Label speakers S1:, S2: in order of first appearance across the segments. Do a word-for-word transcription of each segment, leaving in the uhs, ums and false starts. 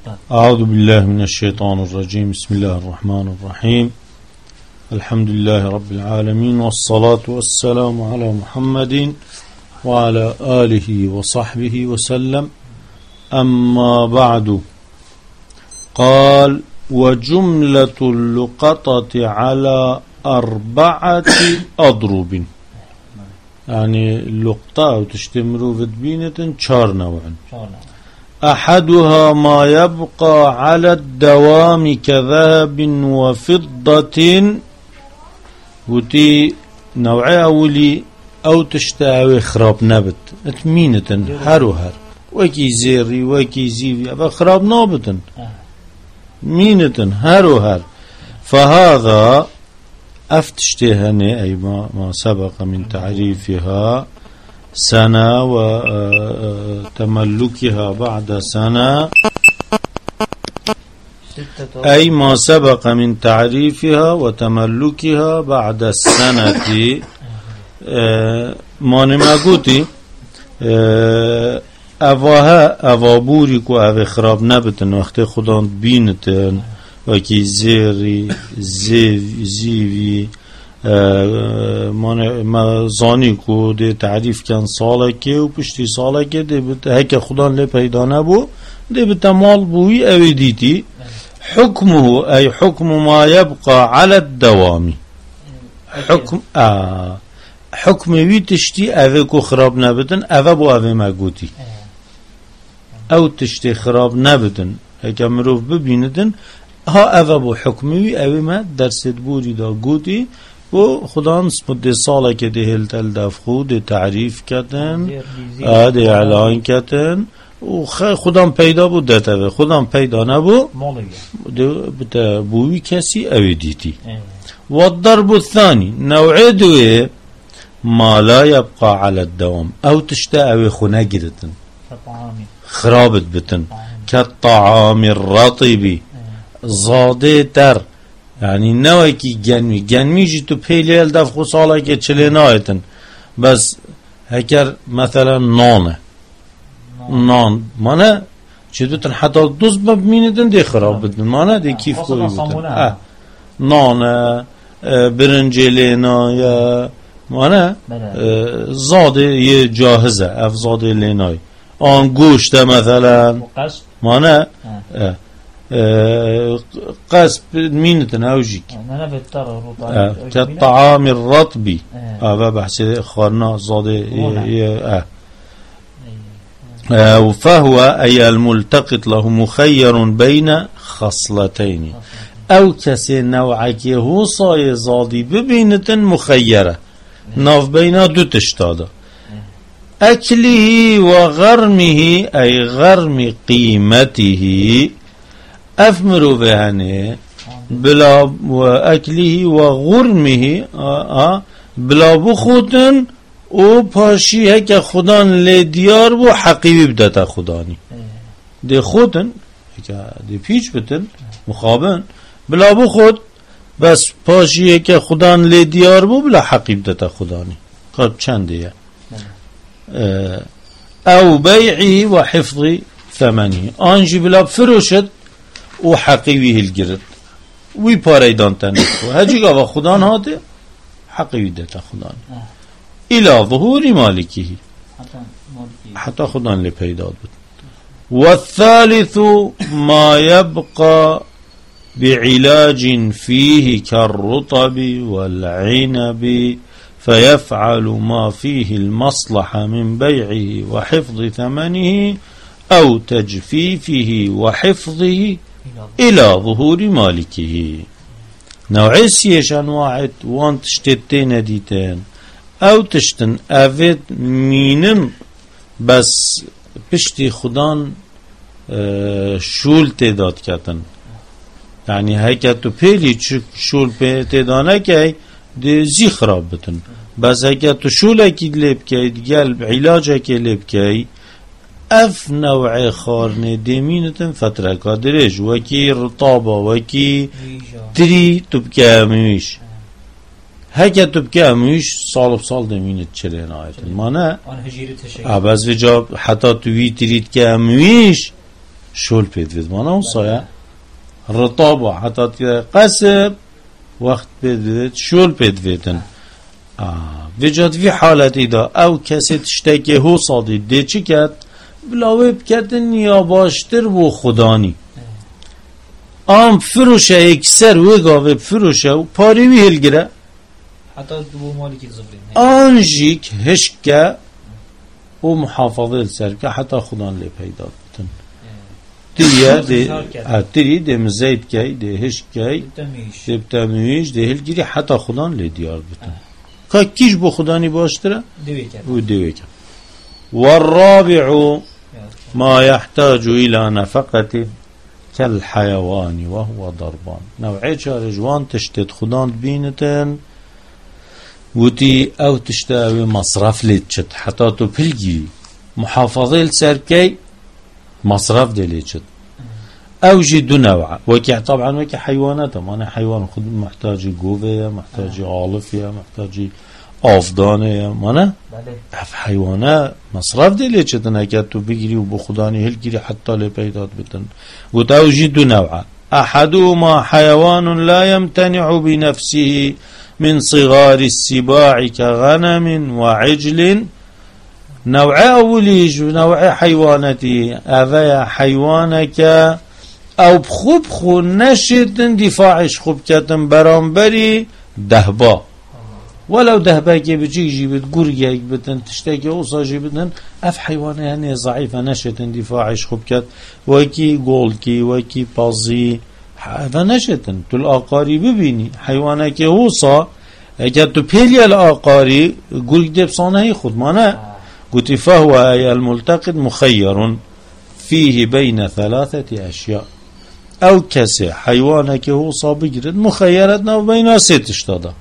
S1: أعوذ بالله من الشيطان الرجيم. بسم الله الرحمن الرحيم. الحمد لله رب العالمين، والصلاة والسلام على محمد وعلى آله وصحبه وسلم. أما بعد، قال: وجملة اللقطة على أربعة أضرب. يعني اللقطة وتشتمروا في دبينة شار نوعا. أحدها ما يبقى على الدوام كذهب وفضة، وتي نوعي أولي أو تشتاوي خراب نبت اتمينة هر وهر وكي زيري وكي زيفي فخراب نابت مينة هر وهر. فهذا أفتشتهني أي ما, ما سبق من تعريفها سنة وتملكها بعد سنة، أي ما سبق من تعريفها وتملكها بعد السنة. ما نماغوتي أفاها أفابوريك وأفا خراب نبتن وقت خدان بينتن وكي زيري زيف زيفي ما زانی کو ده تعریف کن ساله که و پشتی ساله که ده بت هک خدا لی پیدا نبو ده بتمال بوی اوی دیتی. حكمه أي حكم ما يبقى على الدوام. حكم آه حكم ويتشتي أذى كو خراب نبتن أذى بو أذى ما قوتي أو تشتي خراب نبتن هيك مروف ببيندن ها أذى بو حكمي أذى ما درست بوري دا قوتي و خدا نسبت ساله که ده هلتل دفخو ده تعریف کتن ده اعلان کتن و خدا پیدا بود دته خدا پیدا نبو ده بتا بوی کسی اوی دیتی. و الضرب الثاني نوع دوه ما لا يبقى على الدوام او تشتا اوی خونه گیرتن خرابت بتن كالطعام الرطب زاده تر، يعني نوكي جنمي جنمي جيتو بيليل دفخو صالة كي تشلينايتن بس هكر مثلا نانه نان مانا چدوتن حتى دوز بميندن دي خراب بدن مانا دي كيف كوي بتن اه نانه برنجلينا يا مانا اه زاده يه جاهزه اف زاده ليناي آن گوشت مثلا مانا اه قاسب مينتن اوجيك كالطعام الرطبي اه بحث خارنا زاده اه فهو أي الملتقط له مخير بين خصلتين أو كسي نوعك هو صاي زادي ببينة مخيرة ناف بين دو تشتادا. أكله وغرمه أي غرم قيمته أفمروا بهنه بلا وأكله وغرمه آه بلا بخوتن و پاشی هک خدان لیدیار بو حقیبی بدتا خدانی ده خودن ده پیچ بتن مخابن بلا بو خود بس پاشی هک خدان لیدیار بو بلا حقیب دتا خدانی قد چنده او بیعی و حفظی ثمنی آنجی بلا فروشد و حقیبی هلگرد وی پاریدان تنکو هجی گاوا خدان هاته حقیبی دتا خدانی إلى ظهور مالكه حتى خدان لبيداد. والثالث ما يبقى بعلاج فيه كالرطب والعنب فيفعل ما فيه المصلحة من بيعه وحفظ ثمنه أو تجفيفه وحفظه إلى ظهور مالكه. نوعي سيش أنواعت وان تشتتين ديتين او تشتن اوید مینن بس پشتی خدان شول تعداد کتن، یعنی هکه تو پیلی شول تعدانه که ده زی خراب بتن بس هکه تو شول اکی لب که دیگل علاج اکی لب که اف نوع خارنه دمینتن فتره کادرش وکی رطابه وکی تری تبکه همیش هکه تبکه همیش سال سال دمینت چلین آیتن مانه عباس و جاب حتی توی ترید که همیش شول بيت فيد مانا وصايا رطابة حتى قسب وقت بيت فيد شول بيت فيدن آه وجد في حالة إذا أو كسي تشتكي هو صادي دي چي كت بلاوي بكتن يا باشتر بو خداني آم فروشه اكسر وقاوه بفروشه و پاری وی هلگره
S2: حتى دو مالكي زبرين
S1: آنجيك هشكا و محافظه السركه حتى خدان لي پیدا بتن تريا دي تري دي مزيد كي دي هشكي دي بتميش دي هلگري حتى خدان لي ديار بتن که کیش بو خدانی باشتره و دویکه والرابع ما يحتاج إلى نفقة كالحيوان وهو ضربان نوعي شارجوان تشتت خدان بينتن وتي او تشتاوي مصرف لتشت حتى تو بلجي محافظة السركي مصرف دي لتشت او جي دو نوع وكي طبعا وكي حيوانات انا حيوان خد محتاج جوفية محتاج عالفية محتاج آفدانه مانا اف حيوانات مصرف دي لتشت نكات تو بيجري وبخداني هلجري حتى لبيدات بتن وتو جي دو نوع احدهما حيوان لا يمتنع بنفسه من صغار السباع كغنم وعجل نوع أوليج نوع حيوانتي هذا حيوانك أو بخو بخو نشد دفاعش خوب كتن برانبري دهبا ولو دهبا كي بجي جيبت قرية بتن تشتكي أوصا جيبتن أف حيوانة يعني ضعيفة نشد دفاعش خوب كت وكي قولكي وكي بازي هذا نشتن تو الآقاري ببيني حيوانك هوصا اگر تو پیلی الآقاري قولك دي بصانه خود مانا قلت فهو أي الملتقط مخير فيه بين ثلاثة أشياء أو كسي حيوانك هوصا بجرد مخيرتنا وبين ست اشتادا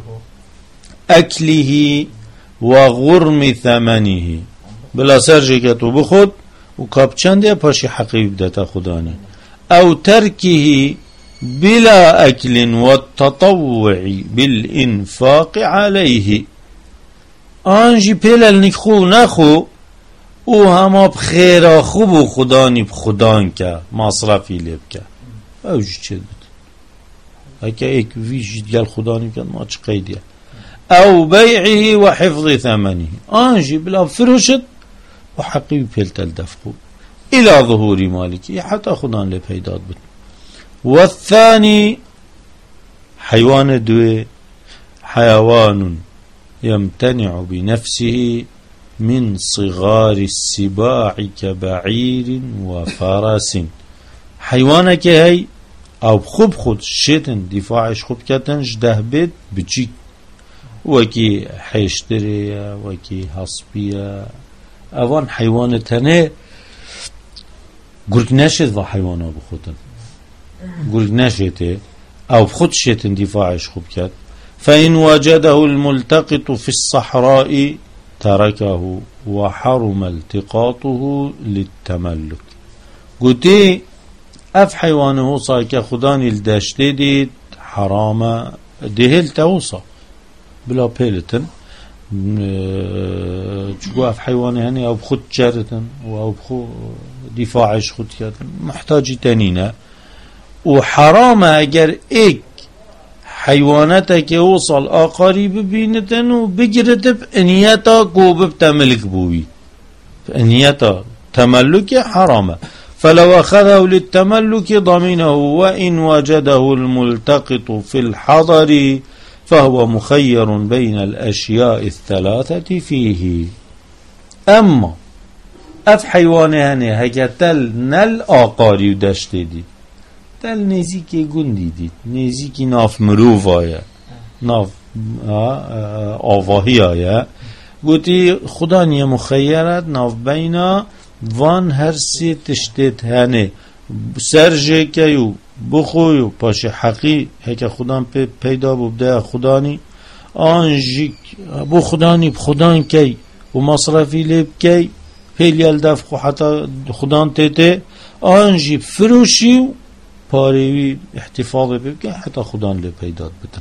S1: أكله وغرم ثمنه بلا سرجك تو بخود وكابچند يا باشي حقيب داتا خداني أو تركه بلا أكل والتطوع بالإنفاق عليه آنجي بلا نخو نخو او هما بخير خوب خداني بخدان که مصرفي لبك اوجي چه بد هكا ايك فيش ديال خداني كان ما چه قيدية او بيعه وحفظ ثمنه آنجي بلا فروشت وحقي بيلت الدفقو إلى ظهور مالكي حتى خدان لبيداد بد والثاني حيوان دوي حيوان يمتنع بنفسه من صغار السباع كبعير وفرس حيوانك هي او خب خود شتن دفاعش خب كتن جده بيت بجيك وكي حيشتري وكي حصبية اوان حيوان تنه قرق نشد و حيوانا بخودن قرق نشده او بخود شتن دفاعش خب كت فإن وجده الملتقط في الصحراء تركه وحرم التقاطه للتملك قلتي اف حيوانه صاكا خداني الداشتي دي حرام دهل توصى بلا بيلتن تشكو اف حيوانه هني او بخد جارتن او بخو دفاعش خد كاتن محتاج تنينه وحرام اگر ايك حيواناتك يوصل آقاري ببينتن وبجرت بأنياتا قوب بتملك بوي بأنياتا تملك حرام فلو أخذه للتملك ضمنه وإن وجده الملتقط في الحضر فهو مخير بين الأشياء الثلاثة فيه أما أف حيوانه هكتل نل آقاري ودشت دي تل نزیکی گندی دید نزیکی ناف مروف آیا ناف آواهی آیا گوتی خدا نیه مخیرت ناف بینا وان هر سی تشتید هنه سرجه کیو بخویو پاش حقی هکه خدا پیدا بوده خدانی آنجی بو خدانی بخدان کی و مصرفی لیب کی پیلیال دفخو حتی خدان تیته آنجی فروشیو پاریوی احتفاظ ببکن حتى خدان لبيداد بتن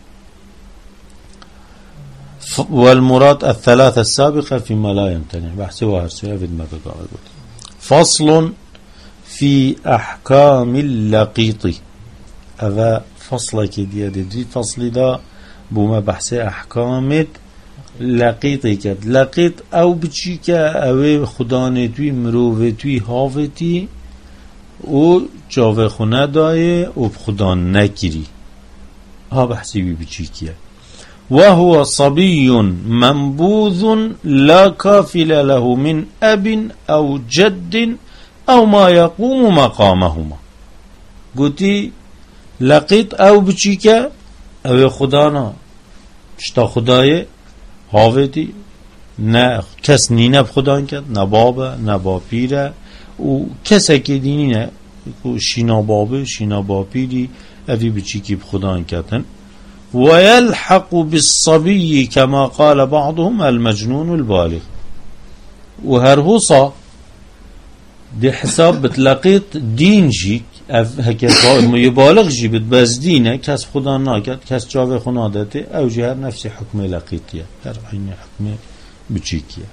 S1: والمراد الثلاثة السابقة فيما لا يمتنع بحثي وهرسي أفيد ما بقى فصل في أحكام اللقيط. هذا فصلك دي دي فصل دا بوما بحث أحكام لقيط كد. لقيط أو بچيكا أو خدانتوي مروفتوي هافتي و جاوه خونه دايه و بخدان نكري. ها بحثي بي بچيكيا. وهو صبي منبوذ لا كافل له من أب أو جد أو ما يقوم مقامهما. قلتي لقيت أو بچيكا أو خدانا شتا خدايه هاوتي نه کس نینه بخدان کرد نه بابه نه با پیره و کسی که دینی نه شینا بابه شینا با پیری اوی بچی که بخدان کردن. ويلحق بالصبي كما قال بعضهم المجنون البالغ. وهرهوصا دي حساب بتلقيت دين جيك هكذا يبالغ جي بتبزدينه كاس خدا ناكد كاس جاوه خنادته او جهر نفس حكم لقيتيه هر عين حكم بچيكيه.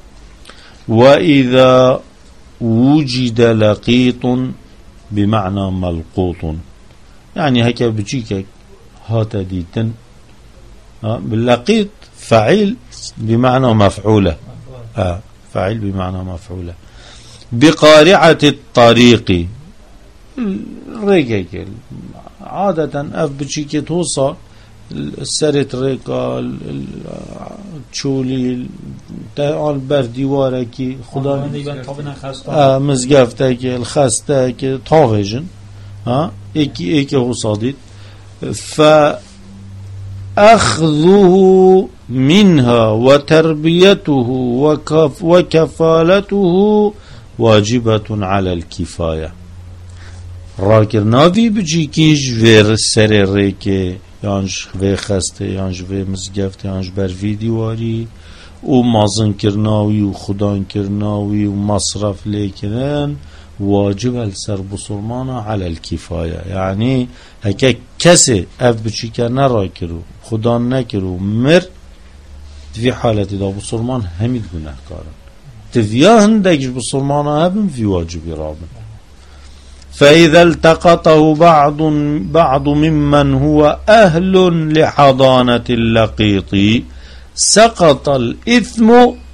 S1: وإذا وجد لقيط بمعنى ملقوط يعني هكا بچيكه هات ديتن باللقيط فعيل بمعنى مفعولة. آه فعيل بمعنى مفعولة. بقارعة الطريق ريكا عادة اف بچيكي توصى السرت ريكا تشولي تاعال برديواركي خدا آه مزقفتك الخستك طاوجن ها ايكي ايكي هو صادت. فأخذه منها وتربيته وكف وكفالته واجبة على الكفاية. راكر نافي بجي كيش غير سر ريكي يانش غير خسته يانش غير مزقفته يانش بر فيديواري ومازن كرناوي وخدان كرناوي ومصرف ليكنن واجب السر بصرمانا على الكفاية. يعني هكا كسي اف بچيكا نرا كرو خدا نكرو مر في حالة دا بصرمان هميد گناه كارن تفيا هندكش بصرمانا هبن في واجب رابن. فإذا التقطه بعض بعض ممن هو أهل لحضانة اللقيط سقط الإثم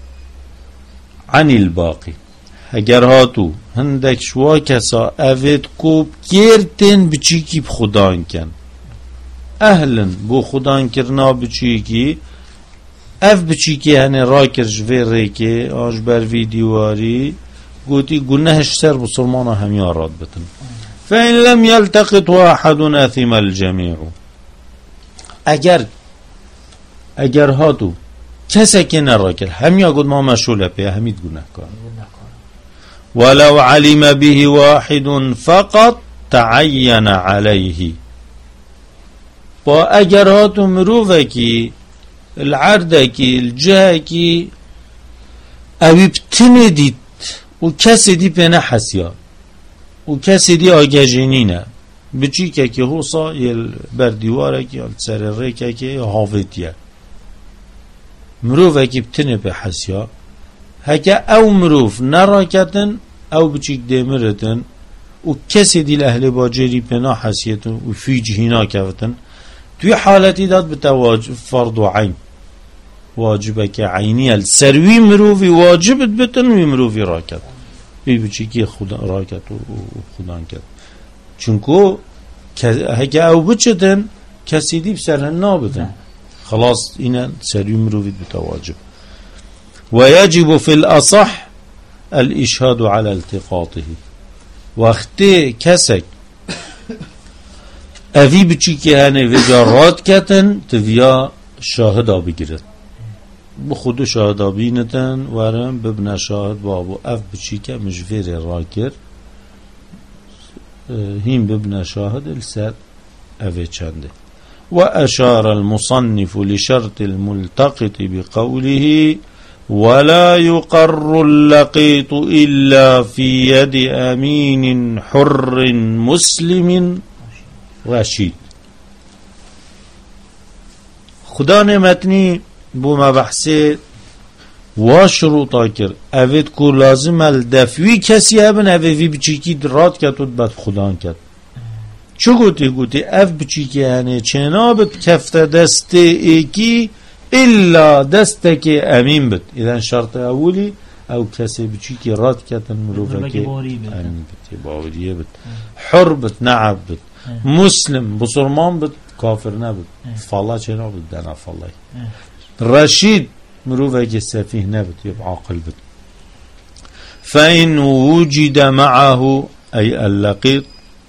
S1: عن الباقي. اگر هاتو هندک شوا کسا اوید کوب کرتن بچی کی بخدان کن اهلن بو خدان کرنا بچی کی اف بچی کی هنه را کرج وی ریکی آج بر ویدیواری گوتی گنهش سر بسرمانا همی آراد بتن. فإن لم يلتقط واحد آثم الجميع. اگر اگر هاتو کسی که نرا کرد همی آگود ما مشغوله پی همید گناه کن. ولو علم به واحد فقط تعين عليه. با اگر هاتو مروفه کی العرده کی الجهه کی اوی بتنه دید و کسی دی پنه حسیا و کسی دی آگجینینه بچی که که حوصا یل بردیواره کی سر ریکه که حافظیه مروفه کی بتنه به حسیا هكا او مروف نراكتن او بچيك ديمرتن و كسي دي الاهل باجري بنا حسيتن و في جهنا كفتن توي حالتي داد بتواجب فرض عين واجبك عيني السروي مروفي واجبت بتن و مروفي راكت بي بچيكي خدا راكت و خدان كت چونكو هكا او بچتن كسي دي بسرهن نابتن خلاص انا سروي مروفي بتواجب. ويجب في الأصح الإشهاد على التقاطه. وقتی کسک اوی بچی که هنه وجا راد کتن تویا شاهد آبی گیرد بخودو شاهد آبی نتن ورم ببنه شاهد بابو اف بچی که مجویر را کر هم ببنه شاهد السر اوی چنده. وأشار المصنف لشرط الملتقط بقوله ولا يقر اللقيط إلا في يد أمين حر مسلم رشيد. خدا نعمتني بو مبحث وشروطا كر اوید کو لازم الدفوی کسی هبن اوی بچیکی درات کتود بد خدان کت چو گوتی گوتی اف بچیکی هنه چنابت کفت دست ایکی الا دست که امین بد اذن شرط اولی او کسی بچیکی رات کتن مروفه که امین بد باوریه بد حر بد نعب بد مسلم بسرمان بد کافر نبد فالله چنابد دنا فالله رشید مروفه که سفیه نبد يبقى عاقل بد فإن وجد معه أي اللقيط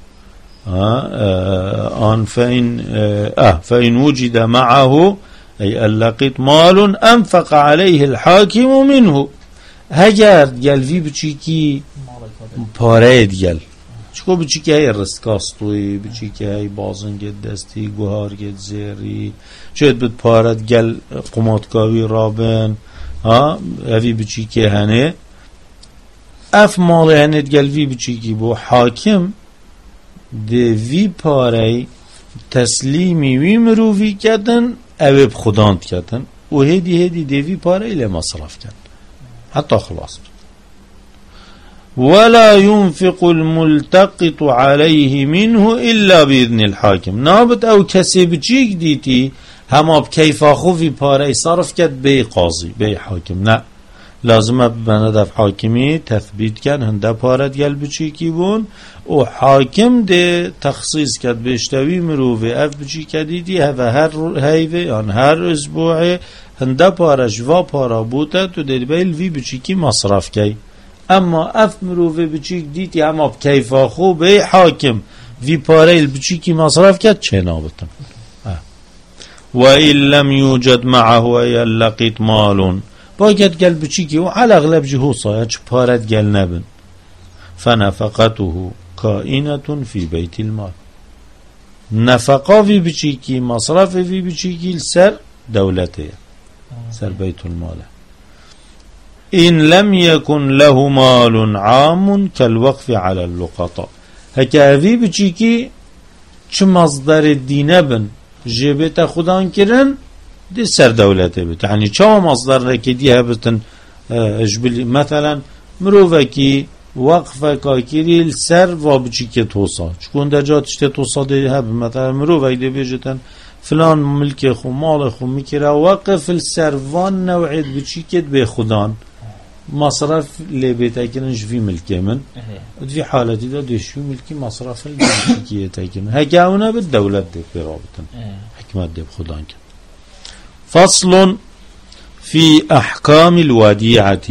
S1: آه آن فإن آه فإن وجد معه أي اللقيط مال أنفق عليه الحاكم منه هجر گل وی بچی کی پاره گل چکو بچی کی های رستکاستوی بچی کی های بازن گد دستی گوهار گد زیری شاید بد پاره گل قماتکاوی رابن ها اوی بچی کی هنه اف مال هنه گل وی بچی کی بو حاکم ده وی پاره تسلیمی وی مروفی کتن او بخداند کتن و هدی هدی ده وی پاره ایله مصرف کتن حتى خلاص ولا ينفق الملتقط عليه منه إلا بإذن الحاكم نابت أو كسي بچيك ديتي هما بكيفا خوفي پاره صرف كد بي قاضي بي حاكم نا لازم بندف حاكمي تثبيت كان هنده پاره ديال بچيكي بون و حاكم ده تخصيص كد بيشتوي مروفي اف بچيكي ديتي هفا هر هيفي يعني هر اسبوعي هنده پاره جوا پاره بوده تو دل بیل وی بچیکی مصرف کی اما اف مروفه بچیک دیتی اما بکیفا خوبه حاکم وی پاره بچیکی مصرف کرد چه نابتن و این لم یوجد معه ای لقیت مالون باید گل بچیکی و على اغلب جهو صاید چه پارد گل نبن فنفقته کائنة فی بیت المال نفقا وی بچیکی مصرف وی بچیکی سر دولته سر بيت المال إن لم يكن له مال عام كالوقف على اللقطاء هكا في بچيكي چه مصدر الدين بن جبت خدان كرن دي سر دولته بت يعني چه مصدر ركي ديها بتن اجبل مثلا مروفكي وقفه كاكيري السر و بچيكي توصا چكون دا جات اشته توصا ديها مثلا مروفك دي بيجتن فلان ملك خو مال خو میکره وقف السروان نوعید بچی کد به خودان مصرف لبیتا کنن جوی ملکی من دوی حالتی دا دوشوی ملکی مصرف لبیتا کنن هکه اونا به دولت دیب برابطن حکمت دیب خودان کن فصل في أحكام الوديعة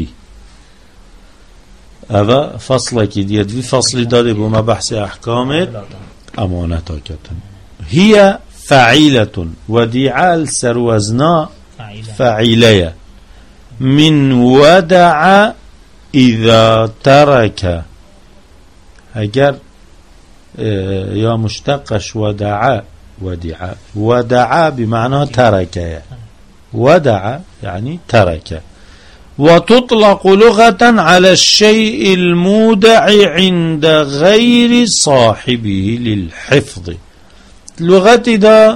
S1: هذا فصل كديت في فصل دادي بما بحث أحكام أمانة كتن هي فعيلة وديعة السروزنا فعيلية من ودع إذا ترك اگر يا مشتقش ودع ودع ودع بمعنى ترك ودع يعني ترك وتطلق لغة على الشيء المودع عند غير صاحبه للحفظ لغتي دا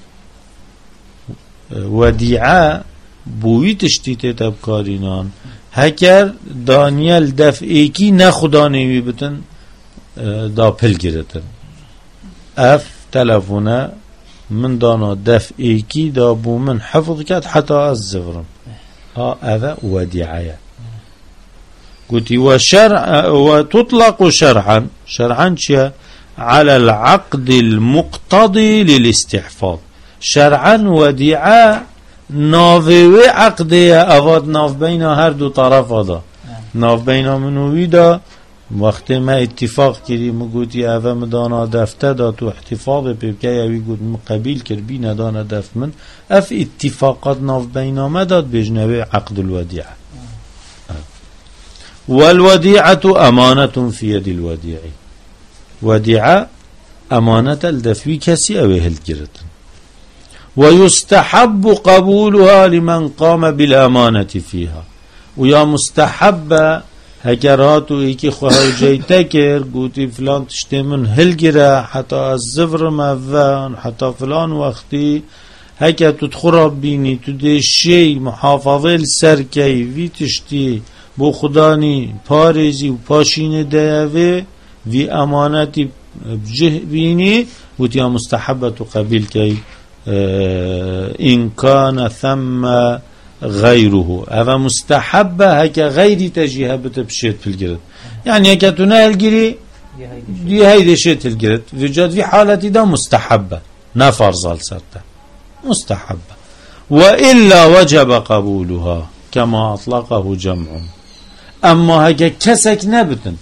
S1: وديعة بوی تشتیت تبکارینان هکر دانیل دفعی کی نخدانیوی بتن دا پل گرتن اف تلفونه من دانا دفعی کی دا بو من حفظ کد حتی از زفرم ها اوه ودیعه قلت وشرع وتطلق شرعا شرعا چه على العقد المقتضي للاستحفاظ شرعا وديعة ناوي عقدية أفاد ناف بين هر دو طرف هذا ناف بين منوي دا وقت ما اتفاق كري مقوتي أفا مدانا دفته دا تو احتفاظ ببكي يوي قد مقابل كربي ندانا دف من اف اتفاقات ناف بين مداد بجنبه عقد الوديعة والوديعة أمانة في يد الوديع وديعة أمانة الدفوي كسي أوي هلكرتن ويستحب قبولها لمن قام بالأمانة فيها ويا مستحب هكرات ويكي خواه جيتكر قوتي فلان تشتمن هلكرة حتى الزفر مفان حتى فلان وقتي هكا تتخرب بيني تدي شيء محافظة السركي في تشتي بو خداني باريزي و پاشين ديوه في أمانتي بجه بيني وتيا مستحبة قبيل كي اه إن كان ثم غيره هذا مستحبة هكا غيري تجيها بتبشيت في الجرد يعني هكا تناهل جري دي هيدي شيت الجرد في جد في حالتي ده مستحبة نفرز السرطة مستحبة وإلا وجب قبولها كما أطلقه جمع أما هكا كسك نبتن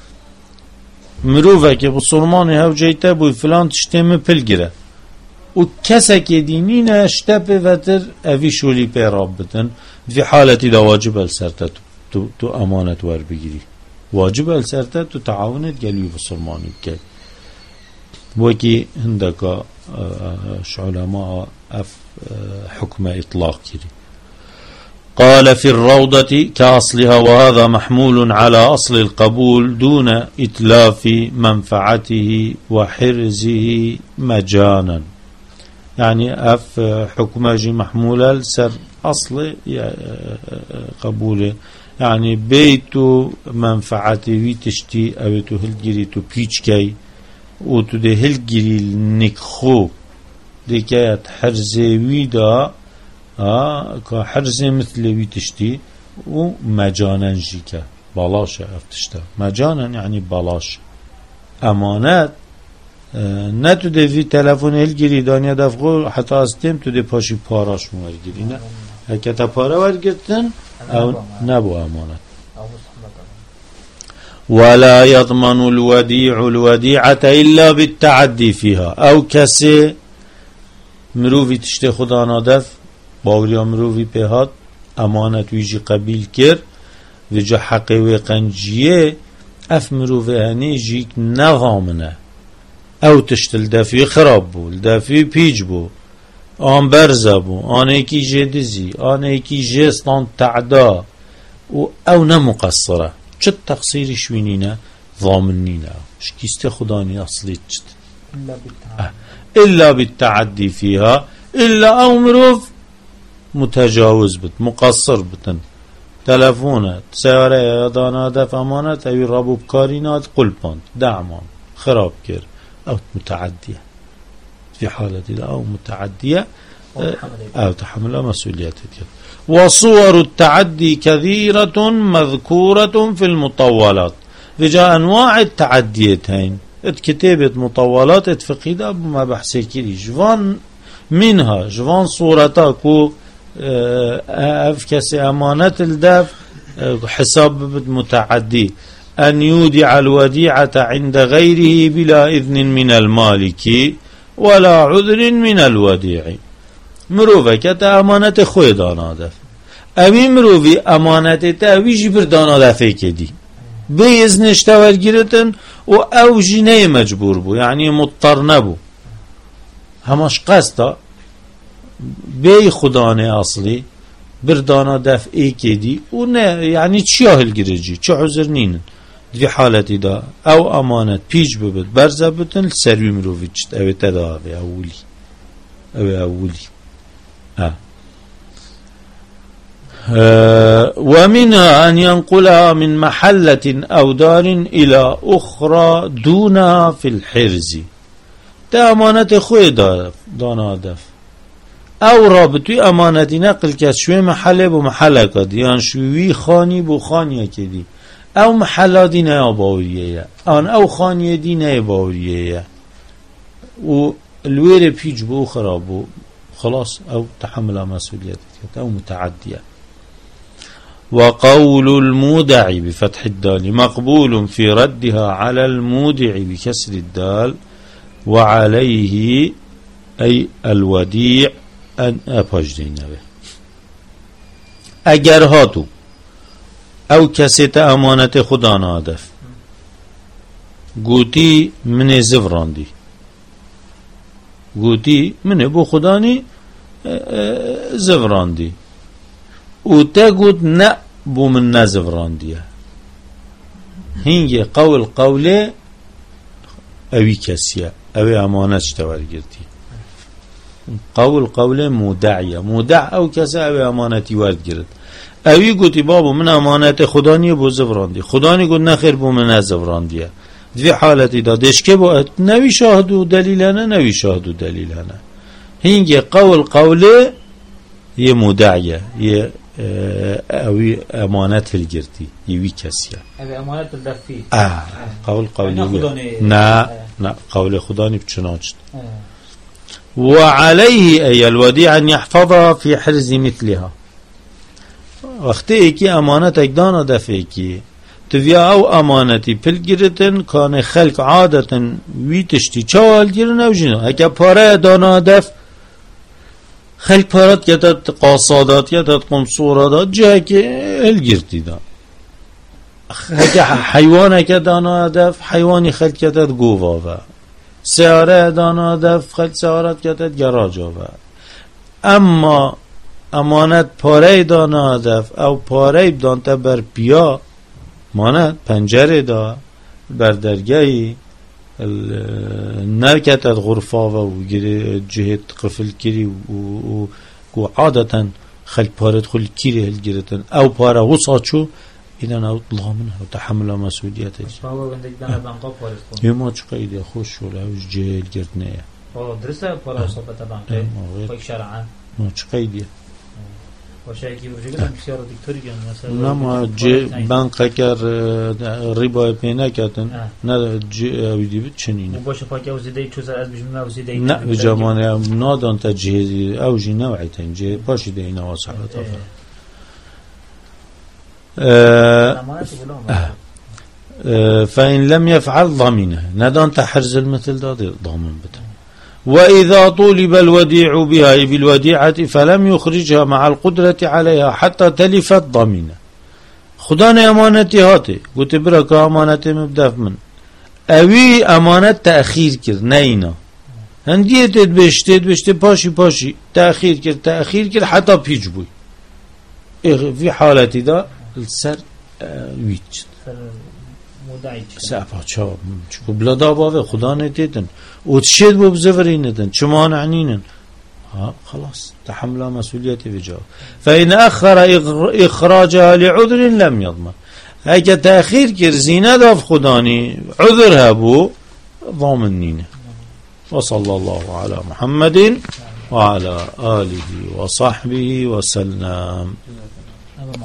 S1: مروفك بصرماني هاو جيتا بوي فلان تشتم بلجرة وكسك دينين اشتب فتر أفي شولي بيرابتن في حالة دا واجب السرطة تو, تو أمانة ور بگیری واجب السرطة تو تعاونت قلبي بصرماني بكي وكي هندك علماء أف حكم إطلاق كري قال في الروضة كأصلها وهذا محمول على أصل القبول دون إتلاف منفعته وحرزه مجانا يعني أف حكماجي محمولة لسر أصل قبوله يعني بيتو منفعته تشتي أو تهلجري تو بيشكي وتده هلجري النكخو ديكايات حرزي ويدا آه كحرزي مثل ويتشتي ومجانا جيكا بلاش افتشتا مجانا يعني بلاش امانات آه نتوده في تلفون هلجري دانيا دفقو حتى استيم توده پاشي پاراش موارگري نه هكتا پارا ورگرتن او نبو امانات ولا يضمن الوديع الوديعة إلا بالتعدي فيها أو كسي مروفي تشتي خدا نادف باوريا مروفي بهات أمانة ويجي قبيل كر ويجي حقي وقنجيه اف مروفي هني جيك نغامنه او تشتل دافي خراب بو دافي بيج بو آن برزه بو آن ايكي جدزي آن ايكي جستان تعدا و او نمقصره چه تقصيري شوينينا ضامنينا شكيست خداني اصلي چت إلا بالتعدي فيها إلا أو مروف متجاوز بت مقصر بتن تلفونات سيارة يدانا دف أمانات أو رابو بكارينات قلبان دعمان خراب كر أو متعدية في حالة أو متعدية أو تحمل مسؤوليات كر وصور التعدي كثيرة مذكورة في المطولات وجاء أنواع التعديتين اتكتابت مطولات اتفقيدة بما بحثي كري جوان منها جوان صورتك و أفكس أمانة الدف حساب متعدي أن يودع الوديعة عند غيره بلا إذن من المالك ولا عذر من الوديع مروفة كتا أمانة خوي دانا دف أمي مروفي أمانة تأوي جبر دانا دفه كدي بإذن اشتوال جرتن و أو جنيه مجبور بو يعني مضطر نبو هماش قصدا بي خدانه اصلي بردانا دفعي كدي و نه يعني چياه الگرجي چه عذر نين في حالتي دا او امانت پیج ببت برزه بتن سروي مروفي چت او تداوي اولي او اولي اه أه ومنها أن ينقلها من محلة أو دار إلى أخرى دونها في الحرز تا أمانة خوي دانا دف أو رابطي أمانة نقل كشوي محلة بمحلة كدي يعني شوي خاني بو خانية كدي أو محلة دي نيا باورية أن أو خانية دي نيا باورية والوير بيج بو خرابو خلاص أو تحمل مسؤوليات أو متعدية وقول المودع بفتح الدال مقبول في ردها على المودع بكسر الدال وعليه أي الوديع أن أباجدين به اگر هاتو او کسیت امانت خدا نادف گوتی من زفراندی گوتی من بو خدانی زفراندی و تا گوت نه بو من نزفراندیه هنگی قول قوله اوی کسیه اوی امانت شتوار گرتی قول قول مودعیه مودع او کسی او امانتی ورد گرد اوی گوتی بابا من امانت خدا نیه بو زوراندی خدا نی گوت نخیر بو من زوراندیه دوی حالتی دادش که با نوی شاهد و دلیلانه نوی شاهد و دلیلانه هینگه قول قوله یه مودعیه یه اوی امانت هلگردی یوی کسیه
S2: اوی امانت الدفی
S1: اه قول قولی نه نه قول خدا نی بچنانچت وعليه أي الوديع أن يحفظها في حرز مثلها وقتی که امانت دانا دفعه که تویا او امانتی پل گرتن کان خلق عادتا وی تشتی چوال گرن او جنو اگه پاره دانا دف خلق پارات گتت قاصادات گتت قمصورات جه که هل گرتی دا اگه حیوان اگه دانا دف حیوانی خلق گتت گووا و سیاره دانا دف خلق سیارت گتت گراجا و اما امانت پاره دانا هدف او پاره دانتا بر پیا مانت پنجره دا بر درگاهی نرکت از غرفا و جهت قفل کری و عادتا خلق پاره خل کری هل گرتن او پاره وصاچو ایدن او ضامنه و تحمل مسئولیت
S2: بابا بندک دانا بانقا پاره کن
S1: یه ما چه قیده خوش شده اوش جهل گرتنه
S2: بابا درسته پاره صحبت بانقه فاک شرعا
S1: ما چه قیده
S2: باشه که بچه بسیار دکتری بیان مثلا
S1: نه ما جه بانک اگر ریبای پینا کردن نه جه اویدی بود چنینه
S2: باشه فاکه وزیده چوزر از بجمع وزیده
S1: نه به جمانه نادان تا جهازی اوجی نوعی تنجه پاشیده اینا واسحبت آفر فإن لم يفعل ضمنه ندان تحرز المثل داد ضامن بده وإذا طولب الوديع بها بالوديعة فلم يخرجها مع القدرة عليها حتى تلفت ضمينة خدان امانتي هاتي قلت برك امانتي مبدف من اوي امانت تأخير كر نينا هندية تدبش تدبش باشي باشي تأخير كر تأخير كر حتى بيج بوي في حالتي دا السر ويتش سعفا چا چکو بلدا باوه خدا ندیدن او تشید بو بزفريندن چما نعنينن ها خلاص تحمل مسؤوليتي بجاو فإن أخر إخراجها لعذر لم يضمن اگه تأخير كر زينة داف خداني عذر هبو ضامنين وصلى الله على محمد وعلى آله وصحبه وسلم.